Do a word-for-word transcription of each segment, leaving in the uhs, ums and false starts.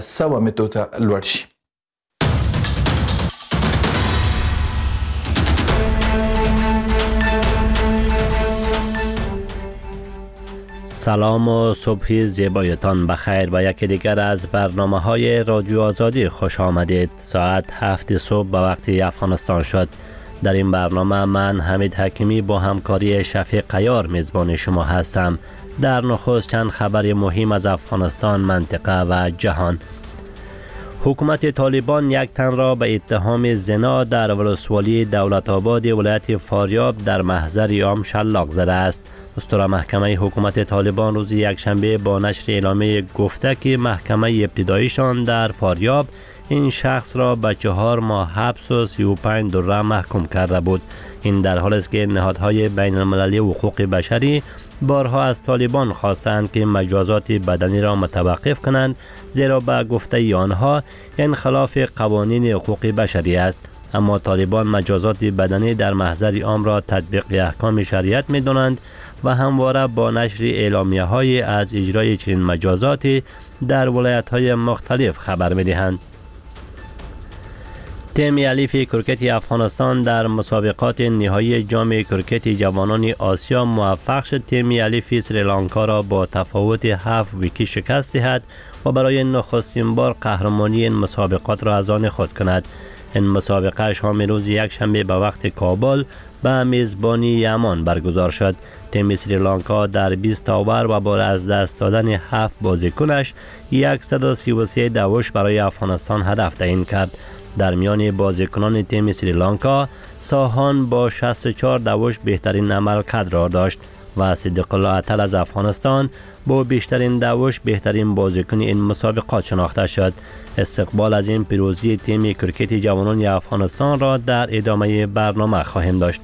سوا مترو ته لوړ شي. سلام و صبح زیبایتان بخیر و یکی دیگر از برنامه های رادیو آزادی خوش آمدید. ساعت هفت صبح به وقت افغانستان شد. در این برنامه من حمید حکیمی با همکاری شفیق قیار میزبان شما هستم. در نخست چند خبر مهم از افغانستان، منطقه و جهان. حکومت طالبان یک تن را به اتهام زنا در ولسوالی دولت آباد ولایت فاریاب در محضر عام شلاق زده است. اسطوره محکمه حکومت طالبان روز یکشنبه با نشر اعلامیه گفته که محکمه ابتداییشان در فاریاب این شخص را به چهار ماه حبس و سی و پنج دره محکوم کرده بود. این در حالی است که نهادهای بین المللی حقوق بشری بارها از طالبان خواستند که مجازات بدنی را متوقف کنند، زیرا به گفته آنها این خلاف قوانین حقوق بشری است. اما طالبان مجازات بدنی در محضر عام را تطبیق احکام شریعت می دانند و همواره با نشر اعلامیه های از اجرای چنین مجازاتی در ولایت های مختلف خبر می دهند. تیم الیف کرکت افغانستان در مسابقات نهایی جام کرکت جوانان آسیا موفق شد تیم الیف سریلانکا را با تفاوت هفت ویکت شکست دهد و برای نخستین بار قهرمانی این مسابقات را از آن خود کند. این مسابقه شام روز یک شنبه به وقت کابل به میزبانی یمان برگزار شد. تیم سریلانکا در بیست اوور و با از دست دادن هفت بازیکنش صد و سی و سه دوش برای افغانستان هدف تعیین کرد. در میان بازیکنان تیم سریلانکا ساهان با شصت و چهار دوش بهترین عملکرد را داشت و صدیق الله اتل از افغانستان با بیشترین دوش بهترین بازیکن این مسابقات شناخته شد. استقبال از این پیروزی تیم کرکت جوانان افغانستان را در ادامه برنامه خواهیم داشت.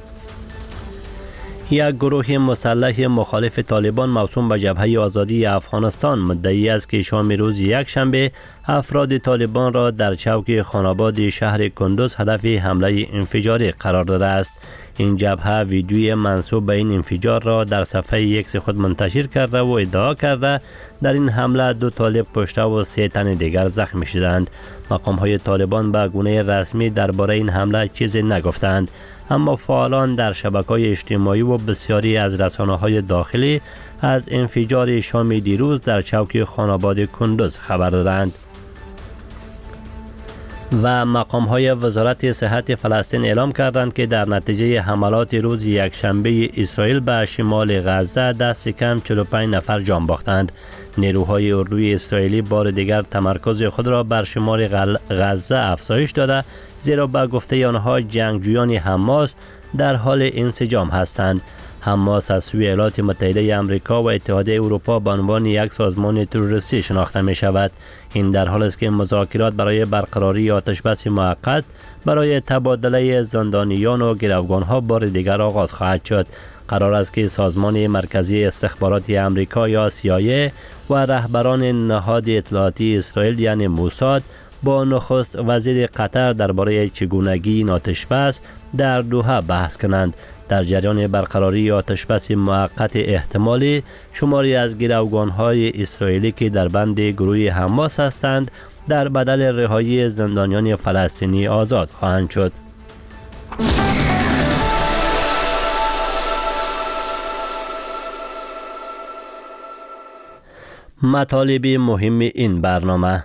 یک گروه مسلح مخالف طالبان موسوم به جبهه آزادی افغانستان مدعی است که شام روز یک شنبه افراد طالبان را در چوک خاناباد شهر کندوز هدف حمله انفجاری قرار داده است. این جبهه ویدیوی منسوب به این انفجار را در صفحه ایکس خود منتشر کرده و ادعا کرده در این حمله دو طالب کشته و سه تن دیگر زخمی شدند. مقام های طالبان به گونه رسمی درباره این حمله چیزی نگفتند، اما فعالان در شبکه‌های اجتماعی و بسیاری از رسانه‌های داخلی از انفجار شام دیروز در چوک خاناباد کندوز خبر دادند. و مقام‌های وزارت صحت فلسطین اعلام کردند که در نتیجه حملات روز یکشنبه اسرائیل به شمال غزه دست کم چهل و پنج نفر جان باختند. نیروهای اردوی اسرائیلی بار دیگر تمرکز خود را بر شمال غزه افزایش داده، زیرا به گفته آنها جنگجویان حماس در حال انسجام هستند. حماس از سوی ایالات متحده آمریکا و اتحادیه اروپا به عنوان یک سازمان تروریستی شناخته می شود. این در حالی است که مذاکرات برای برقراری آتشبس موقت برای تبادله زندانیان و گروگانها بار دیگر آغاز خواهد شد. قرار است که سازمان مرکزی استخبارات آمریکا یا سی آی ای و رهبران نهاد اطلاعاتی اسرائیل یعنی موساد با نخست وزیر قطر درباره چگونگی این آتشبس در دوحه بحث کنند. در جریان برقراری آتشبس موقت احتمالی شماری از گروگان‌های اسرائیلی که در بند گروه حماس هستند در بدل رهایی زندانیان فلسطینی آزاد خواهند شد. مطالب مهم این برنامه: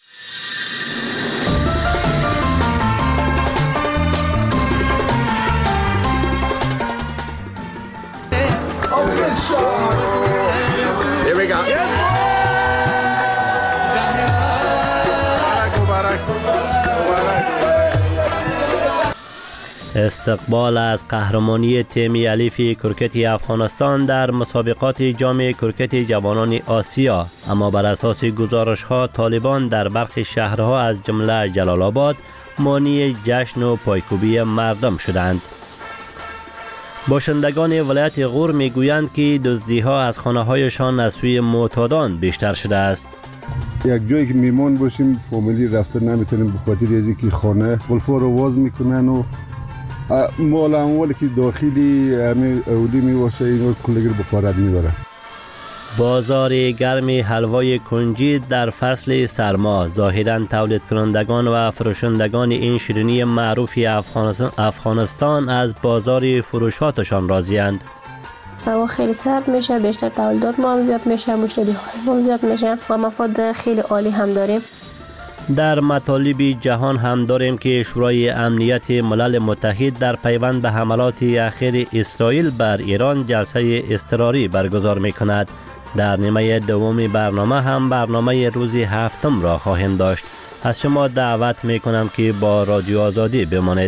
استقبال از قهرمانی تیم الیف کرکت افغانستان در مسابقات جام کرکت جوانان آسیا. اما بر اساس گزارش ها طالبان در برخی شهرها از جمله جلال آباد مانع جشن و پایکوبی مردم شدند. باشندگان ولایت غور میگویند که دزدی ها از خانه هایشان از سوی معتادان بیشتر شده است. یک جایی که میمان باشیم فامیلی رفتن نمیتونیم به خاطر اینکه خانه قلفا رو واز میکنن و مال اموالی که داخلی همه اولی میواشه اینا کلگر به پارت میبرن. بازار گرم حلوای کنجی در فصل سرما، ظاهراً تولید کنندگان و فروشندگان این شیرینی معروف افغانستان, افغانستان از بازار فروشاتشان راضی‌اند. هوا خیلی سرد میشه، بیشتر تولیدات ما هم زیاد میشه، مشتری های ما هم زیاد میشه و مفاد خیلی عالی هم داریم. در مطالب جهان هم داریم که شورای امنیت ملل متحد در پیوند به حملات اخیر اسرائیل بر ایران جلسه اضطراری برگزار می کند. در نیمه دوم برنامه هم برنامه روز هفتم را خواهیم داشت. از شما دعوت می کنم که با رادیو آزادی بمانید.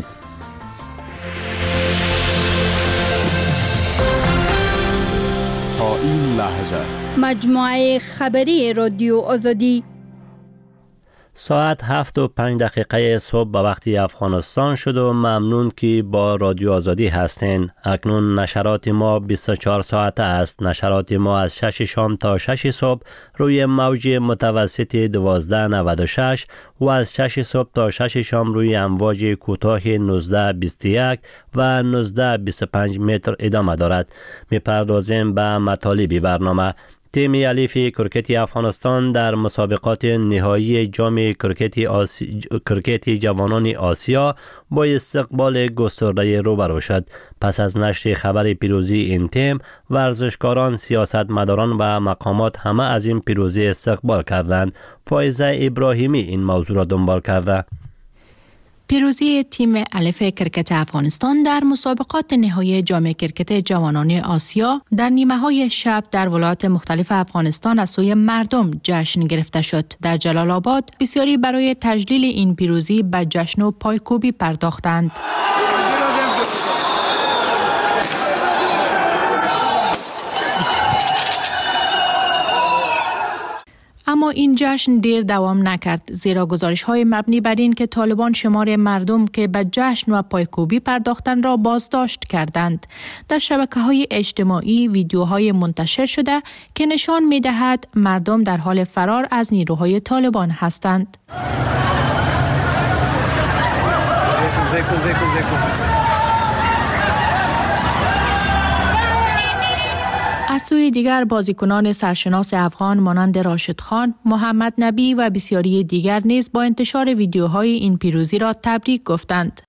تا این لحظه مجموعه خبری رادیو آزادی ساعت هفت و پنج دقیقه صبح به وقت افغانستان شد و ممنون که با رادیو آزادی هستین. اکنون نشرات ما بیست و چهار ساعته است. نشرات ما از شش شام تا شش صبح روی موج متوسط دوازده نود و شش و از شش صبح تا شش شام روی امواج کوتاه نوزده بیست و یک و نوزده بیست و پنج متر ادامه دارد. می‌پردازیم به مطالب برنامه. تیم الیف کرکت افغانستان در مسابقات نهایی جام کرکت آسی... کرکت جوانان آسیا با استقبال گسترده روبرو شد. پس از نشر خبر پیروزی این تیم، ورزشکاران، سیاستمداران و مقامات همه از این پیروزی استقبال کردند. فائزه ابراهیمی این موضوع را دنبال کرده. پیروزی تیم الف کرکت افغانستان در مسابقات نهایی جام کرکت جوانان آسیا در نیمه های شب در ولایات مختلف افغانستان از سوی مردم جشن گرفته شد. در جلال آباد بسیاری برای تجلیل این پیروزی به جشن و پایکوبی پرداختند. اما این جشن دیر دوام نکرد، زیرا گزارش‌های مبنی بر این که طالبان شمار مردم که به جشن و پایکوبی پرداختند را بازداشت کردند. در شبکه‌های اجتماعی ویدیوهای منتشر شده که نشان می‌دهد مردم در حال فرار از نیروهای طالبان هستند. از سوی دیگر بازیکنان سرشناس افغان مانند راشد خان، محمد نبی و بسیاری دیگر نیز با انتشار ویدیوهای این پیروزی را تبریک گفتند.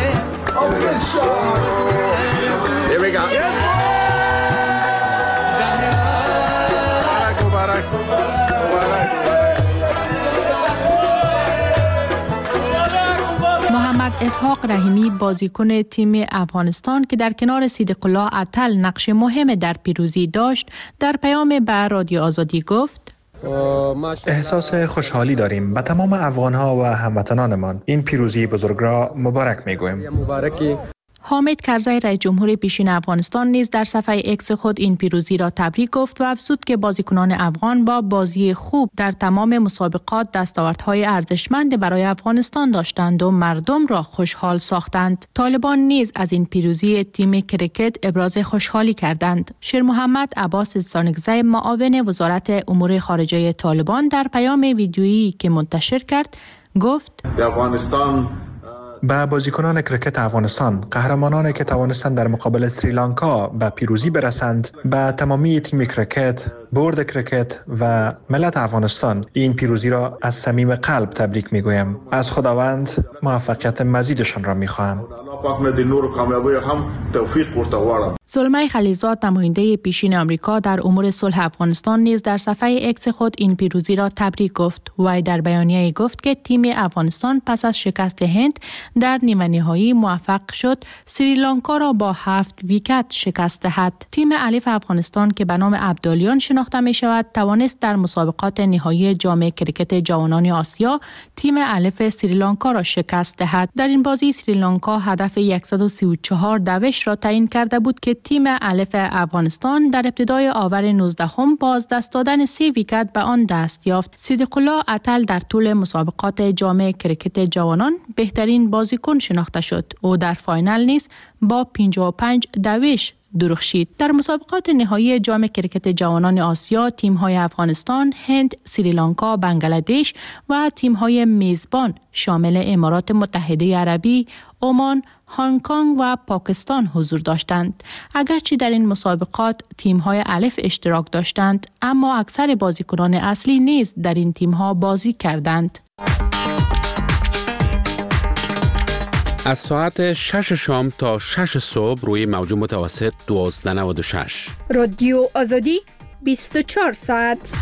محمد اسحاق رحیمی بازیکن تیم افغانستان که در کنار صدیق الله عطل نقش مهم در پیروزی داشت، در پیام به رادیو آزادی گفت: احساس خوشحالی داریم به تمام افغان‌ها و هموطنانمان. این پیروزی بزرگ را مبارک می‌گوییم. حامد کرزی رئیس جمهور پیشین افغانستان نیز در صفحه اکس خود این پیروزی را تبریک گفت و افزود که بازیکنان افغان با بازی خوب در تمام مسابقات دستاوردهای ارزشمند برای افغانستان داشتند و مردم را خوشحال ساختند. طالبان نیز از این پیروزی تیم کرکت ابراز خوشحالی کردند. شیر محمد عباس زانگزی معاون وزارت امور خارجه طالبان در پیام ویدیویی که منتشر کرد گفت: افغانستان به بازیکنان کرکت افغانستان، قهرمانانی که توانستند در مقابل سریلانکا به پیروزی برسند، به تمامی تیم کرکت، بورد کرکت و ملت افغانستان این پیروزی را از صمیم قلب تبریک میگویم. از خداوند موفقیت مزیدشان را میخواهم. زلمه خلیلزاد نماینده پیشین آمریکا در امور صلح افغانستان نیز در صفحه اکس خود این پیروزی را تبریک گفت. وی در بیانیه گفت که تیم افغانستان پس از شکست هند در نیمه نهایی موفق شد سریلانکا را با هفت ویکت شکست دهد. تیم الف افغانستان که به نام ابدالیان شناخته می شود توانست در مسابقات نهایی جام کرکت جوانان آسیا تیم الف سریلانکا را شکست دهد. در این بازی سریلانکا هدف صد و سی و چهار دوش را تعیین کرده بود که تیم الف افغانستان در ابتدای آور نوزدهم با از دست دادن سه ویکت به آن دست یافت. صدیق الله عطل در طول مسابقات جام کرکت جوانان بهترین بازیکن شناخته شد. او در فاینال نیز با پنجاه و پنج دوش درخشید. در مسابقات نهایی جام کرکت جوانان آسیا تیم‌های افغانستان، هند، سریلانکا، بنگلادش و تیم‌های میزبان شامل امارات متحده عربی، عمان، هنگ کنگ و پاکستان حضور داشتند. اگرچه در این مسابقات تیم‌های الف اشتراک داشتند، اما اکثر بازیکنان اصلی نیز در این تیم‌ها بازی کردند. از ساعت شش شام تا شش صبح روی موج متوسط دوازده نود و شش. رادیو آزادی بیست و چهار ساعت.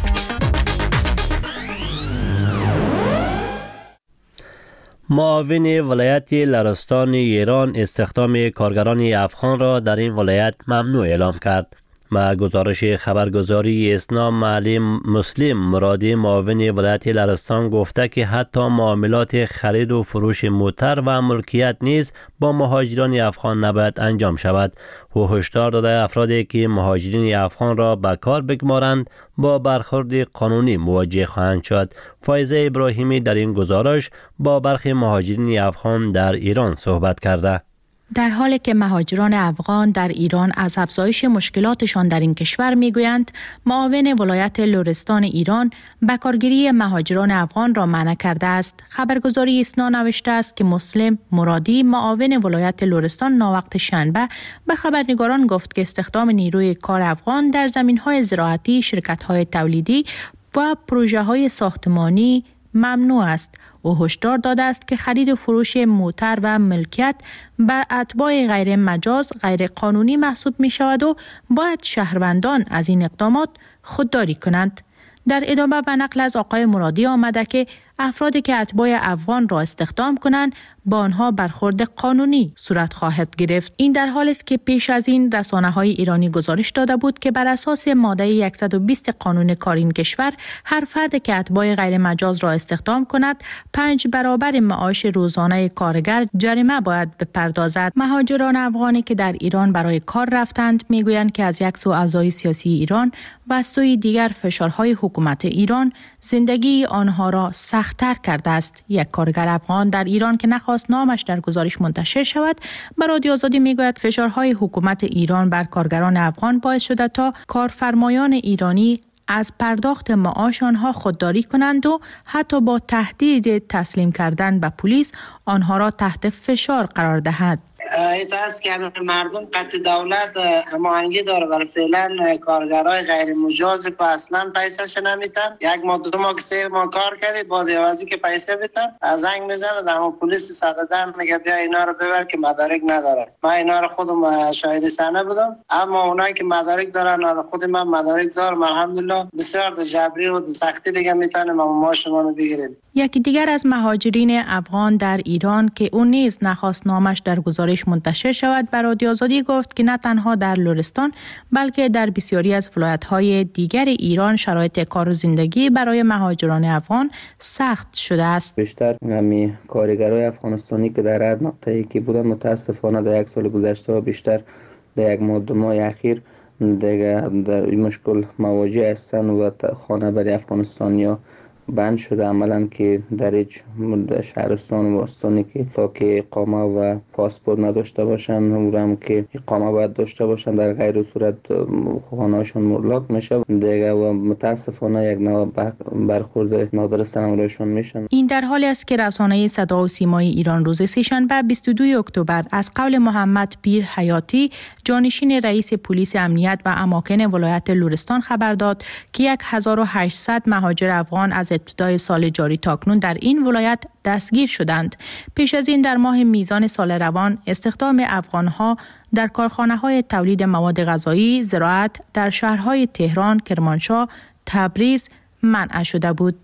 معاون ولایت لرستان ایران استخدام کارگران افغان را در این ولایت ممنوع اعلام کرد. و گزارش خبرگزاری اسنا معلم مسلم مرادی معاون ولایت لرستان گفته که حتی معاملات خرید و فروش موتر و ملکیت نیز با مهاجران افغان نباید انجام شود. او هشدار داده افرادی که مهاجرین افغان را به کار بگمارند با برخورد قانونی مواجه خواهند شد. فایزه ابراهیمی در این گزارش با برخی مهاجرین افغان در ایران صحبت کرده. در حالی که مهاجران افغان در ایران از افزایش مشکلاتشان در این کشور میگویند، معاون ولایت لرستان ایران بکارگیری مهاجران افغان را منع کرده است. خبرگزاری اسنا نوشته است که مسلم مرادی معاون ولایت لرستان ناوقت شنبه به خبرنگاران گفت که استخدام نیروی کار افغان در زمینهای زراعتی، شرکت‌های تولیدی و پروژه‌های ساختمانی ممنوع است. او هشدار داده است که خرید و فروش موتر و ملکیت به اتباع غیر مجاز غیر قانونی محسوب می شود و باید شهروندان از این اقدامات خودداری کنند. در ادامه به نقل از آقای مرادی آمده که افرادی که اتباع افغان را استخدام کنند با آنها برخورد قانونی صورت خواهد گرفت. این در حالی است که پیش از این رسانه‌های ایرانی گزارش داده بود که بر اساس ماده صد و بیست قانون کار این کشور، هر فرد که اتباع غیر مجاز را استخدام کند پنج برابر معاش روزانه کارگر جریمه باید بپردازد. مهاجران افغانی که در ایران برای کار رفتند میگویند که از یک سو اوضاع سیاسی ایران و از سوی دیگر فشارهای حکومت ایران زندگی آنها را سخت‌تر کرده است. یک کارگر افغان در ایران که نخواست نامش در گزارش منتشر شود، به رادیو آزادی میگوید فشارهای حکومت ایران بر کارگران افغان باعث شده تا کارفرمایان ایرانی از پرداخت معاش آنها خودداری کنند و حتی با تهدید تسلیم کردن به پلیس آنها را تحت فشار قرار دهد. ایت است که مردم قطع دولت هماهنگی داره برای فعلا کارگرای غیر مجاز که اصلا پیسهش نمیتن. یک ماه دو ماه که سه ماه کار کردید باز عوضی که پیسه بدن زنگ میزنه در پلیس صد و ده میگه بیا اینا رو ببر که مدارک نداره. من اینا رو خودم شاهد صحنه بودم، اما اونایی که مدارک دارن خود من مدارک دارم الحمدلله بسیار جبری و سختی دیگه میتونیم ما شما رو بگیریم. یکی دیگر از مهاجرین افغان در ایران که اون نیز نخواست نامش در گزارش منتشر شود به رادیو آزادی گفت که نه تنها در لرستان بلکه در بسیاری از ولایت‌های دیگر ایران شرایط کار و زندگی برای مهاجران افغان سخت شده است. بیشتر همی کارگرای افغانستانی که در هر نقطه‌ای که بودن متاسفانه در یک سال گذشته و بیشتر در یک ماه دو ماه اخیر دیگه در این مشکل مواجه هستند و خانه برای افغانستانیا بند شده عملاً که در هیچ شهرستان و استانی که تا که اقامه و پاسپورت نداشته باشن و هم که اقامه باید داشته باشن در غیر صورت خانه‌شون ملاک میشه دیگه و متاسفانه یک نوع برخورد نادرست همراهشون میشن. این در حالی است که رسانه صدا و سیمای ایران روز سه‌شنبه بیست و دوم اکتبر از قول محمد پیر حیاتی جانشین رئیس پلیس امنیت و اماکن ولایت لرستان خبر داد که هزار و هشتصد مهاجر افغان از ابتدای سال جاری تاکنون در این ولایت دستگیر شدند. پیش از این در ماه میزان سال روان استخدام افغانها در کارخانه‌های تولید مواد غذایی، زراعت در شهرهای تهران، کرمانشاه، تبریز منع شده بود.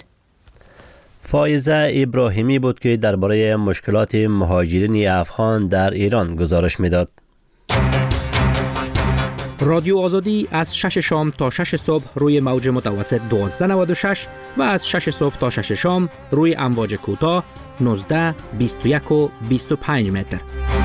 فایزه ابراهیمی بود که درباره مشکلات مهاجرین افغان در ایران گزارش میداد. رادیو آزادی از شش شام تا شش صبح روی موج متوسط دوازده نود و شش و از شش صبح تا شش شام روی امواج کوتاه نوزده، بیست و یک و بیست و پنج متر.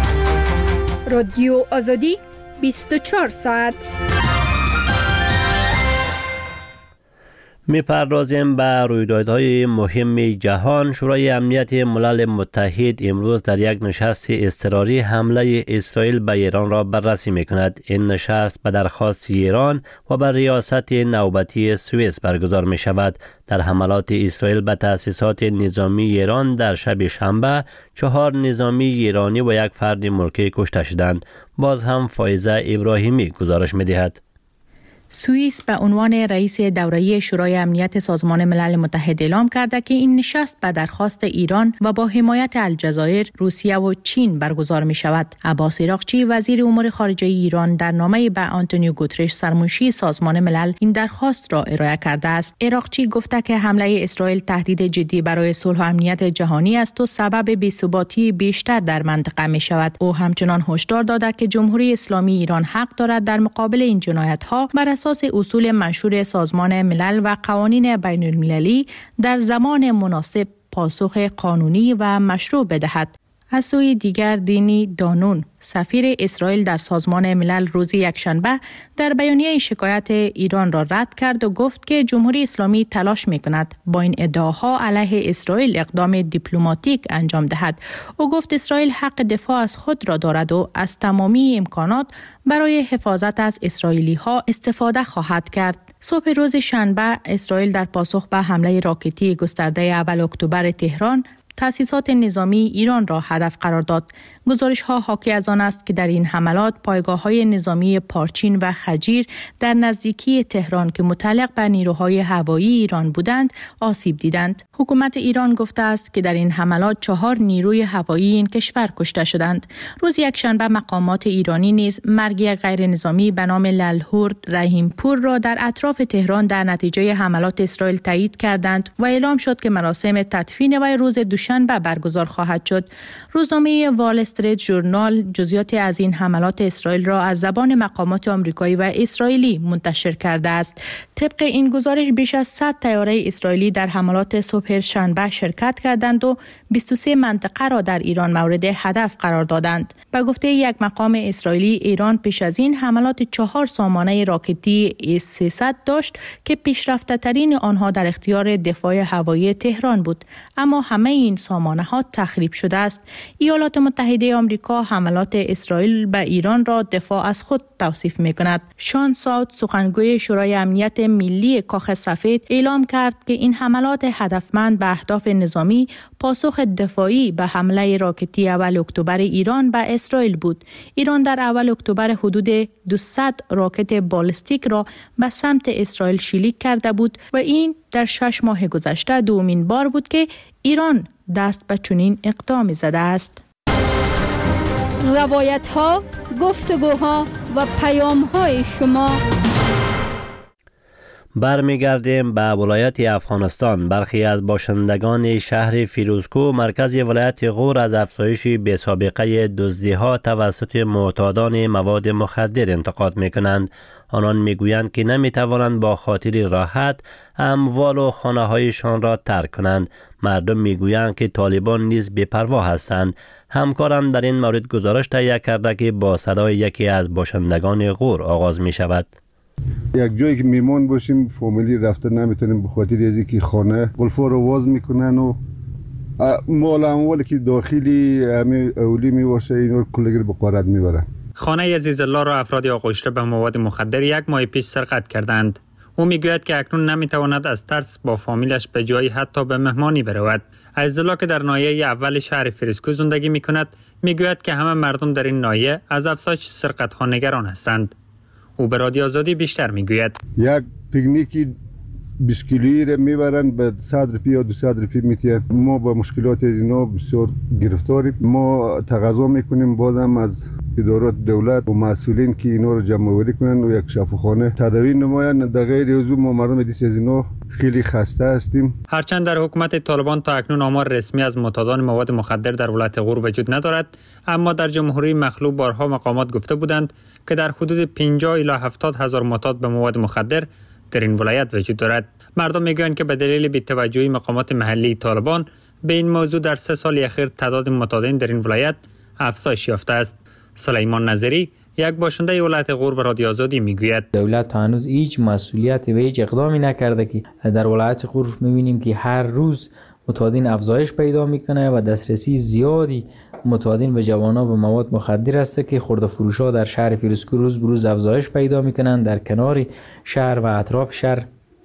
رادیو آزادی بیست و چهار ساعت. می‌پردازیم به رویدادهای مهم جهان. شورای امنیت ملل متحد امروز در یک نشست اضطراری حمله اسرائیل به ایران را بررسی می‌کند. این نشست به درخواست ایران و بر ریاست نوبتی سوئیس برگزار می‌شود. در حملات اسرائیل به تأسیسات نظامی ایران در شب شنبه چهار نظامی ایرانی و یک فرد ملکی کشته شدند. باز هم فایزه ابراهیمی گزارش می‌دهد. سوئیس به عنوان رئیس دوره‌ای شورای امنیت سازمان ملل متحد اعلام کرده که این نشست به درخواست ایران و با حمایت الجزایر، روسیه و چین برگزار می شود. عباس عراقچی وزیر امور خارجه ایران در نامه به آنتونیو گوترش سرمنشی سازمان ملل این درخواست را ارائه کرده است. عراقچی گفته که حمله اسرائیل تهدید جدی برای صلح و امنیت جهانی است و سبب بی‌ثباتی بیشتر در منطقه می شود. او همچنان هشدار داده که جمهوری اسلامی ایران حق دارد در مقابل این جنایت‌ها بر اساس اصول منشور سازمان ملل و قوانین بین المللی در زمان مناسب پاسخ قانونی و مشروع بدهد. از سوی دیگر دینی دانون سفیر اسرائیل در سازمان ملل روز یکشنبه در بیانیه شکایت ایران را رد کرد و گفت که جمهوری اسلامی تلاش می‌کند با این ادعاها علیه اسرائیل اقدام دیپلماتیک انجام دهد. او گفت اسرائیل حق دفاع از خود را دارد و از تمامی امکانات برای حفاظت از اسرائیلی‌ها استفاده خواهد کرد. صبح روز شنبه اسرائیل در پاسخ به حمله راکتی گسترده اول اکتبر تهران تأسیسات نظامی ایران را هدف قرار داد. گزارش‌ها حاکی از آن است که در این حملات پایگاه‌های نظامی پارچین و خجیر در نزدیکی تهران که متعلق به نیروهای هوایی ایران بودند آسیب دیدند. حکومت ایران گفته است که در این حملات چهار نیروی هوایی این کشور کشته شدند. روز یکشنبه مقامات ایرانی نیز مرگ غیر نظامی به نام للهور رحیمپور را در اطراف تهران در نتیجه حملات اسرائیل تایید کردند و اعلام شد که مراسم تدفین وی روز دوشنبه برگزار خواهد شد. روزنامه وال استریت ژورنال جزئیات از این حملات اسرائیل را از زبان مقامات آمریکایی و اسرائیلی منتشر کرده است. طبق این گزارش بیش از صد طیاره اسرائیلی در حملات صبح شنبه شرکت کردند و بیست و سه منطقه را در ایران مورد هدف قرار دادند. به گفته یک مقام اسرائیلی، ایران پیش از این حملات چهار سامانه راکتی اس سیصد داشت که پیشرفته ترین آنها در اختیار دفاع هوایی تهران بود، اما همه این سامانه ها تخریب شده است. ایالات متحده آمریکا حملات اسرائیل به ایران را دفاع از خود توصیف می کند. شان ساوت سخنگوی شورای امنیت ملی کاخ سفید اعلام کرد که این حملات هدفمند به اهداف نظامی پاسخ دفاعی به حمله راکتی اول اکتبر ایران به اسرائیل بود. ایران در اول اکتبر حدود دویست راکت بالستیک را به سمت اسرائیل شلیک کرده بود و این در شش ماه گذشته دومین بار بود که ایران دست به چنین اقدامی زده است. روایت ها، گفتگوها و پیام های شما. برمیگردیم به ولایت افغانستان. برخی از باشندگان شهر فیروزکوه مرکز ولایت غور از افزایش بی‌سابقه دزدی‌ها توسط معتادان مواد مخدر انتقاد می‌کنند. آنان می‌گویند که نمی‌توانند با خاطر راحت اموال و خانه‌هایشان را ترک کنند. مردم می‌گویند که طالبان نیز بی‌پروا هستند. همکارم در این مورد گزارش تهیه کرده که با صدای یکی از باشندگان غور آغاز می‌شود. یک جایی که میمان باشیم فامیلی رفته نمیتونیم به خاطر از اینکه خانه قلفا رو واز میکنن و مال اموالی که داخلی همه اولی میباشه اینا کلگر به غارت میبرن. خانه عزیزالله را افراد آغشته به مواد مخدر یک ماه پیش سرقت کردند. او میگوید که اکنون نمیتواند از ترس با فامیلش به جایی حتی به مهمانی برود. عزیزالله که در ناحیه اول شهر فیروزکوه زندگی میکند میگوید که همه مردم در این ناحیه از افزایش سرقت ها نگران هستند. او به رادیو آزادی بیشتر میگوید یک پیکنیکی بیست کیلویی را میبرن به صد روپیه یا دویست روپیه میتین. ما با مشکلات اینا بسیار گرفتاریم. ما تقاضا میکنیم بازم از ادارات دولت و مسئولین که اینا رو جمع آوری کنن و یک شفاخانه تداوی نمایند. در غیر از ما مردم دیس از اینا خیلی خسته هستیم. هرچند در حکومت طالبان تا اکنون آمار رسمی از معتادان مواد مخدر در ولایت غور وجود ندارد، اما در جمهوری مخلوع بارها مقامات گفته بودند که در حدود پنجاه الی هفتاد هزار معتاد به مواد مخدر در این ولایت وجود دارد. مردم میگویند که به دلیل بی‌توجهی مقامات محلی طالبان به این موضوع در سه سال اخیر تعداد معتادین در این ولایت افزایش یافته است. سلیمان نظری، یک باشنده ولایت غور به رادیو آزادی میگوید دولت تا هنوز هیچ مسئولیتی و هیچ اقدامی نکرده که در ولایت غور میبینیم که هر روز متادین افزایش پیدا میکنه و دسترسی زیادی متادین به جوانان به مواد مخدر است که خرده فروشا در شهر فیروزکوه روز بروز افزایش پیدا میکنن. در کنار شهر و اطراف شهر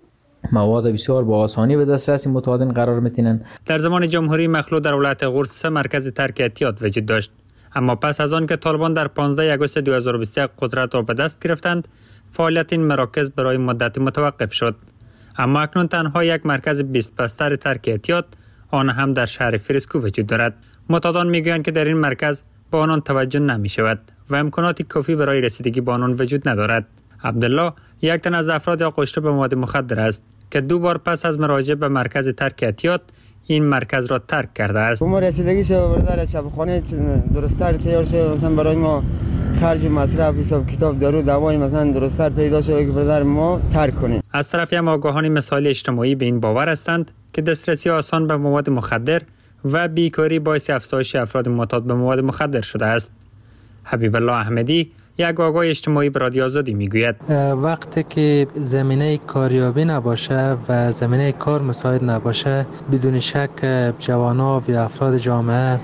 مواد بسیار با آسانی به دسترس متادین قرار میتینن. در زمان جمهوری مخلوع در ولایت غور سه مرکز ترک اعتیاد وجود داشت، اما پس از آن که طالبان در پانزده آگوست دو هزار و بیست و یک قدرت را به دست گرفتند، فعالیت این مراکز برای مدت متوقف شد. اما اکنون تنها یک مرکز بیست بستر ترک اعتیاد، آن هم در شهر فیروزکوه وجود دارد. معتادان میگویند که در این مرکز به آنان توجه نمی شود و امکانات کافی برای رسیدگی به آنان وجود ندارد. عبدالله یک تن از افراد آغشته به مواد مخدر است که دو بار پس از مراجعه به مرکز ترک اعتیاد این مرکز را ترک کرده است. ما رسیدگی شو برادر شبخانه درست‌تر تیار شو، مثلا برای ما خرج مصرف حساب کتاب دارو دوای مثلا درست‌تر پیدا شو که برادر ما ترک کنیم. از طرفی هم آگاهان مسائل اجتماعی به این باور هستند که دسترسی آسان به مواد مخدر و بیکاری باعث افزایش افراد معتاد به مواد مخدر شده است. حبیب الله احمدی یک آگاه اجتماعی به رادیو آزادی میگوید وقتی که زمینه کاریابی نباشه و زمینه کار مساعد نباشه، بدون شک جوانان و افراد جامعه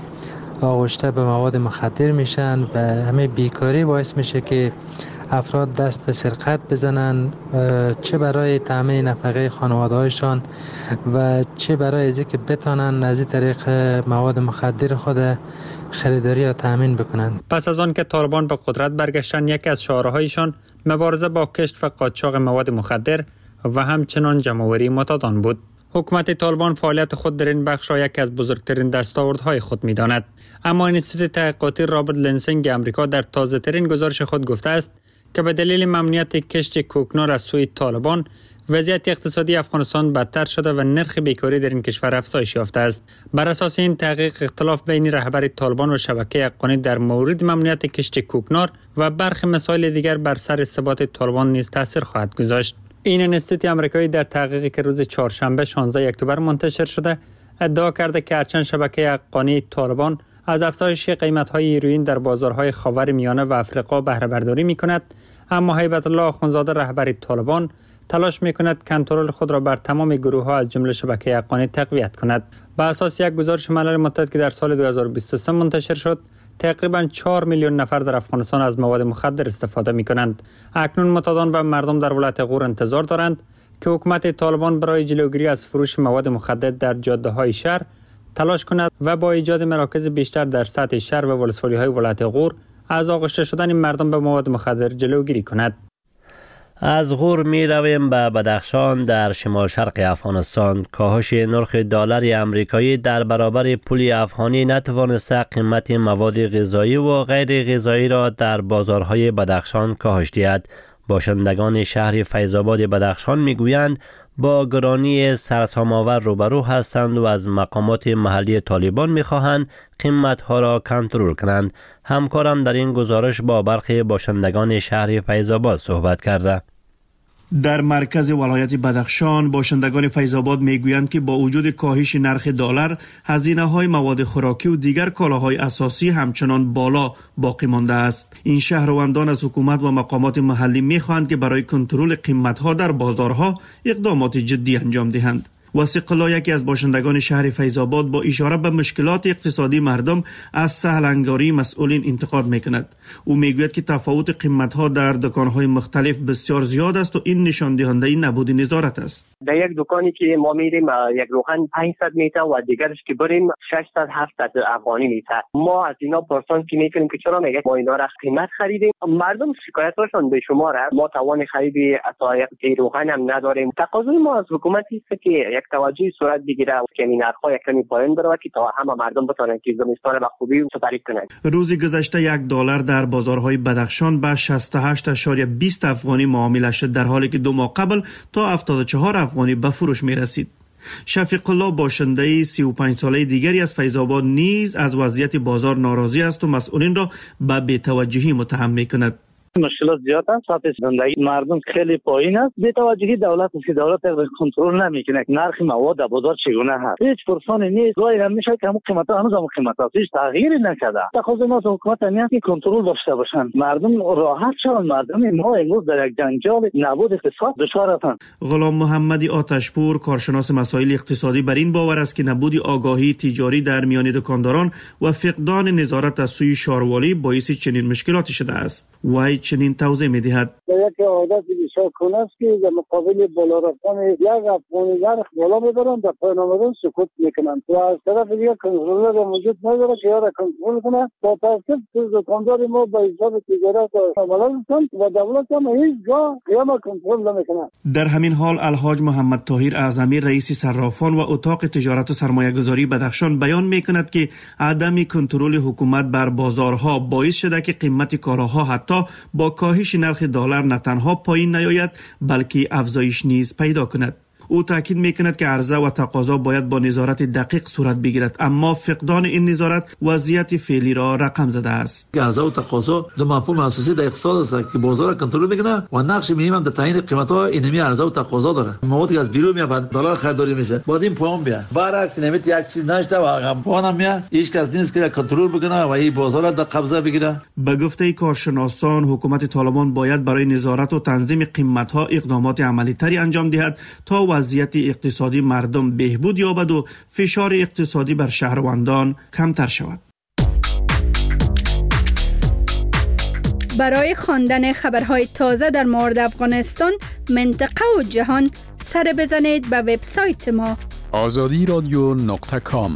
آغشته به مواد مخدر میشن و همه بیکاری باعث میشه که افراد دست به سرقت بزنن، چه برای تامین نفقه خانواده‌هایشان و چه برای از اینکه بتانن از این طریق مواد مخدر خود خریداری یا تامین بکنن. پس از آن که طالبان به قدرت برگشتن، یکی از شعارهایشان مبارزه با کشت و قاچاق مواد مخدر و همچنان جمع‌آوری معتادان بود. حکومت طالبان فعالیت خود در این بخش را یکی از بزرگترین دستاوردهای خود می‌داند، اما انستیتوت تحقیقاتی رابرت لنسینگ آمریکا در تازه‌ترین گزارش خود گفته است که به دلیل ممنوعیت کشت کوکنار از سوی طالبان، وضعیت اقتصادی افغانستان بدتر شده و نرخ بیکاری در این کشور افزایش یافته است. بر اساس این تحقیق، اختلاف بین رهبر طالبان و شبکه حقانی در مورد ممنوعیت کشت کوکنار و برخی مسائل دیگر بر سر ثبات طالبان نیز تاثیر خواهد گذاشت. این انستیتوت آمریکایی در تحقیقی که روز چهارشنبه شانزده اکتبر منتشر شده، ادعا کرده که هرچند شبکه حقانی طالبان از افزایش قیمت‌های هیروئین در بازارهای خاورمیانه و افریقا بهره برداری می‌کند، اما هیبت الله آخوندزاده رهبر طالبان تلاش می‌کند کنترل خود را بر تمام گروه‌ها از جمله شبکه حقانی تقویت کند. بر اساس یک گزارش ملل متحد که در سال دو هزار و بیست و سه منتشر شد، تقریباً چهار میلیون نفر در افغانستان از مواد مخدر استفاده می‌کنند. اکنون معتادان و مردم در ولایت غور انتظار دارند که حکومت طالبان برای جلوگیری از فروش مواد مخدر در جاده‌های شهر تلاش کند و با ایجاد مراکز بیشتر در سطح شهر و ولسوالی‌های ولایت غور از آغشته شدن مردم به مواد مخدر جلوگیری کند. از غور می رویم به بدخشان در شمال شرق افغانستان. کاهش نرخ دلار آمریکایی در برابر پول افغانی نتوانسته قیمت مواد غذایی و غیر غذایی را در بازارهای بدخشان کاهش دهد. باشندگان شهر فیض‌آباد بدخشان میگویند با گرانی سرسام‌آور روبرو هستند و از مقامات محلی طالبان میخواهند قیمت‌ها را کنترل کنند. همکارم در این گزارش با برخی باشندگان شهر فیض‌آباد صحبت کرده. در مرکز ولایت بدخشان باشندگان فیض‌آباد میگویند که با وجود کاهش نرخ دلار، هزینه‌های مواد خوراکی و دیگر کالاهای اساسی همچنان بالا باقی مانده است. این شهروندان از حکومت و مقامات محلی میخواهند که برای کنترل قیمت‌ها در بازارها اقدامات جدی انجام دهند. وثیق الله، یکی از باشندگان شهر فیض‌آباد، با اشاره به مشکلات اقتصادی مردم از سهلنگاری مسئولین انتقاد میکند. او میگوید که تفاوت قیمت‌ها در دکان‌های مختلف بسیار زیاد است و این نشان دهنده نبود نظارت است. در یک دکانی که ما میریم یک روغن پانصد میته و دیگرش که بریم ششصد هفتصد افغانی میته. ما از اینا پرسان که میکنیم که چرا میگه ما اینا را قیمت خریدیم. مردم شکایتاشون به شما را ما توان خرید اصلا یک روغن هم نداریم. تقاضای ما از حکومت است که یک توجهی صورت بگیره که این نرخ‌ها یک کمی پایین بره که تا همه مردم بتونن که زمستان به خوبی سپری کنند. روز گذشته یک دلار در بازارهای بدخشان به شصت و هشت اشاریه بیست افغانی معامله شد، در حالی که دو ماه قبل تا هفتاد و چهار افغانی به فروش می رسید. شفیق الله، باشنده سی و پنج ساله دیگری از فیض‌آباد، نیز از وضعیت بازار ناراضی است و مسئولین را به بی‌توجهی متهم می کند. مشکلات زیاد است. سطح زندگی مردم خیلی پایین است. بی توجهی دولت است که دولت را کنترل نمیکنه. نرخ مواد در بازار چگونه هست؟ هیچ فرصانی نیست. گاهی هم میشه که همون قیمتا هنوز همون قیمت است. هیچ تغییری نکرده. تقاضا ما از حکومت همین که کنترل داشته باشن. مردم راحت شون. مردم ما امروز در یک جنجال نبود اقتصاد دچار هستند. غلام محمدی آتشپور کارشناس مسائل اقتصادی بر این باور است که نبود آگاهی تجاری در میان دکانداران و فقدان نظارت از سوی شاروالی باعث چنین مشکلاتی شده است. وای چنین توضیح می‌دهد. یک عادت بسیار کنه است که در مقابل بالا رفتن یک افغانی نرخ بالا می‌برن، در پایین آمدن سکوت میکنن و از طرف دیگر کنترلر موجود نداره که یارا کنترل کنه. با تاسف دکاندار ما با حساب تجارت عمل می‌کنن و دولت هم هیچگاه قیام کنترل نمیکنه. در همین حال الحاج محمد طاهر اعظمی رئیس صرافان و اتاق تجارت و سرمایه‌گذاری بدخشان بیان می‌کند که عدم کنترل حکومت بر بازارها باعث شده که قیمت کالاها حتی با کاهش نرخ دلار نه تنها پایین نیاید بلکه افزایش نیز پیدا کند. او تاکید میکند که عرضه و تقاضا باید با نظارت دقیق صورت بگیرد، اما فقدان این نظارت وضعیت فعلی را رقم زده است. عرضه و تقاضا دو مفهوم اساسی در اقتصاد است که بازار را کنترل میکنه و نقش مهم هم در تعیین قیمت‌ها اینمی عرضه و تقاضا داره. موادی از بیرون میاد دلار خریداری میشه، بعد این پایین بیاد. برعکس نمیت یک چیز نشته و هم پایین میاد. هیچ کس نیست که کنترل بکنه و این بازار را در قبضه بگیره. به گفته کارشناسان حکومت طالبان باید برای نظارت و تنظیم قیمت‌ها اقدامات عملی‌تری انجام دهد تا وضعیت اقتصادی مردم بهبود یابد و فشار اقتصادی بر شهروندان کمتر شود. برای خواندن خبرهای تازه در مورد افغانستان، منطقه و جهان سر بزنید به وبسایت ما آزادی رادیو نقطه کام.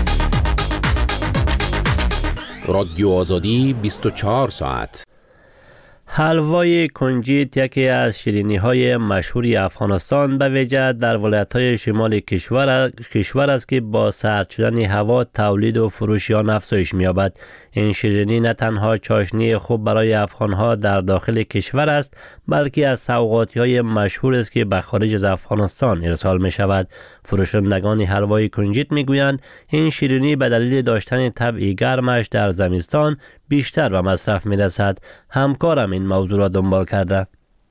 رادیو آزادی بیست و چهار ساعت. حلوای کنجد یکی از شیرینی‌های مشهوری افغانستان به ویژه در ولایت‌های شمال کشور کشور است که با سرد شدن هوا تولید و فروش آن افزایش می‌یابد. این شیرینی نه تنها چاشنی خوب برای افغان‌ها در داخل کشور است بلکه از سوغاتی‌های مشهور است که به خارج از افغانستان ارسال می‌شود. فروشندگان حلوای کنجد می‌گویند این شیرینی به دلیل داشتن طبع گرمش در زمستان بیشتر به مصرف می‌رسد. همکارم این موضوع را دنبال کرده.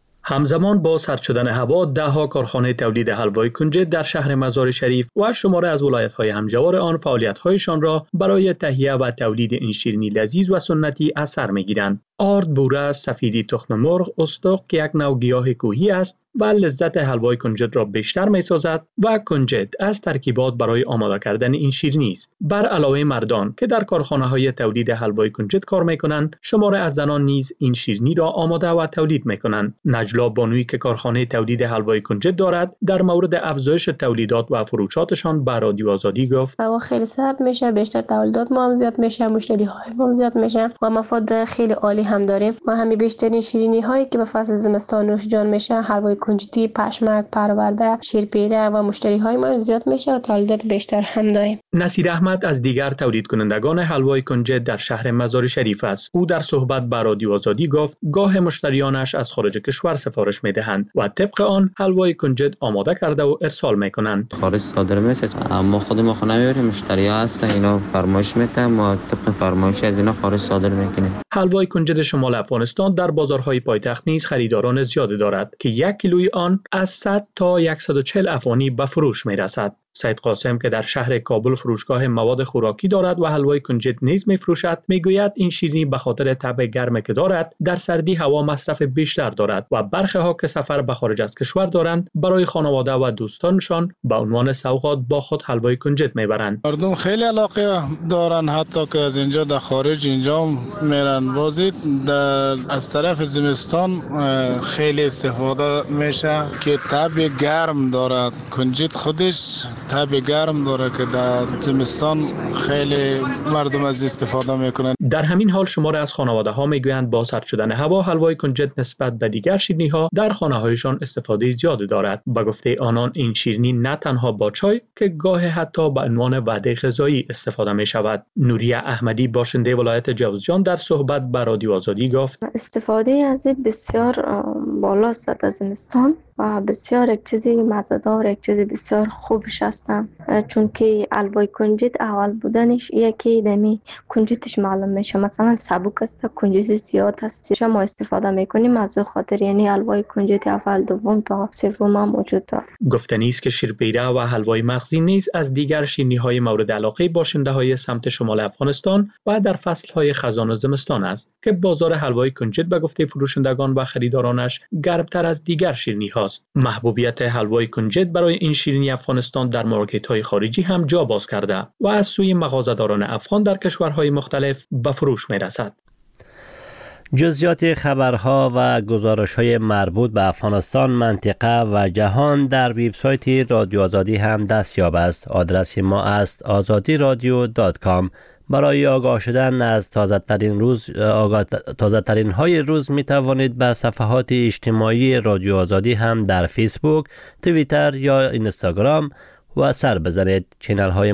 همزمان با سرد شدن هوا ده ها کارخانه تولید حلوای کنجد در شهر مزار شریف و شماره از ولایت‌های همجوار آن فعالیت‌هایشان را برای تهیه و تولید این شیرینی لذیذ و سنتی از سر می‌گیرند. آرد، بوره، سفیدی تخم مرغ، استخوان که یک نوع گیاه کوهی است و لذت حلوای کنجد را بیشتر می‌سازد و کنجد از ترکیبات برای آماده کردن این شیرینی است. بر علاوه مردان که در کارخانه‌های تولید حلوای کنجد کار می‌کنند، شماره از زنان نیز این شیرینی را آماده و تولید می‌کنند. نجلا بانویی که کارخانه تولید حلوای کنجد دارد در مورد افزایش تولیدات و فروشاتشان به رادیو آزادی گفت: هوا خیلی سرد میشه، بیشتر تولیدات ما هم زیاد میشه، مشتری‌های ما هم زیاد میشه و مفاد خیلی عالی هم داریم و همین بیشترین شیرینی هایی که به فصل زمستان نوش جان میشه حلوای کنجدی، پشمک، پرورده، شیرپیره و مشتری های ما زیاد میشه و تولیدات بیشتر هم داریم. نصیر احمد از دیگر تولید کنندگان حلوای کنجد در شهر مزار شریف است. او در صحبت با رادیو آزادی گفت گاه مشتریانش از خارج کشور سفارش میدهند و طبق آن حلوای کنجد آماده کرده و ارسال میکنند. خارج صادر میشه، اما خود ما خونه میبریم، مشتری ها هستن اینا فرمایش میدن ما طبق فرمایش از اینا خارج صادر میکنیم. حلوای کنجد شمال افغانستان در بازارهای پایتخت نیز خریداران زیادی دارد که یک کیلوی آن از صد تا صد و چهل افغانی به فروش میرسد. سید قاسم که در شهر کابل فروشگاه مواد خوراکی دارد و حلوای کنجد نیز میفروشد میگوید این شیرینی به خاطر طبع گرم که دارد در سردی هوا مصرف بیشتر دارد و برخی ها که سفر به خارج از کشور دارند برای خانواده و دوستانشان به عنوان سوغات با خود حلوای کنجد میبرند. مردم خیلی علاقه دارن، حتی که از اینجا در خارج اینجا میرن. بازی از طرف زمستان خیلی استفاده میشه که طبع گرم دارد. کنجد خودش طبع گرم داره که در زمستان خیلی مردم از استفاده میکنن. در همین حال شماره از خانواده ها میگویند با سرد شدن هوا حلوای کنجد نسبت به دیگر شیرینی ها در خانه هایشان استفاده زیادی دارد. به گفته آنان این شیرینی نه تنها با چای که گاه حتی به عنوان وعده غذایی استفاده می شود. نوریه احمدی باشنده ولایت جوزجان در صحبت با رادیو آزادی گفت استفاده از بسیار بالاست در زمستان و بسیار یک چیزی مزه‌دار، یک چیزی بسیار خوبش هستم، چون که حلوای کنجد اول بودنش یکی دمی کنجدش معلوم میشه، مثلا سبک است، کنجد زیاد هست، ما استفاده میکنیم از خاطر یعنی حلوای کنجد اول، دوم تا سوم هم موجود داره. گفتنی است که شیرپیره و حلوای مغزی نیز از دیگر شیرینی‌های مورد علاقه باشنده‌های سمت شمال افغانستان و در فصل‌های خزان و زمستان است که بازار حلوای کنجد به گفته فروشندگان و خریدارانش گرمتر از دیگر شیرینی‌هاست. محبوبیت حلوای کنجد برای این شیرینی افغانستان در مارکت‌های خارجی هم جا باز کرده و از سوی مغازه‌داران افغان در کشورهای مختلف به فروش می‌رسد. جزئیات خبرها و گزارش‌های مربوط به افغانستان، منطقه و جهان در وبسایت رادیو آزادی هم دستیاب است. آدرس ما است آزادی رادیو دات کام. برای آگاه شدن از تازه ترین روز آگاه تازه ترین های روز می توانید به صفحات اجتماعی رادیو آزادی هم در فیسبوک، توییتر یا اینستاگرام و سر بزنید. چینل های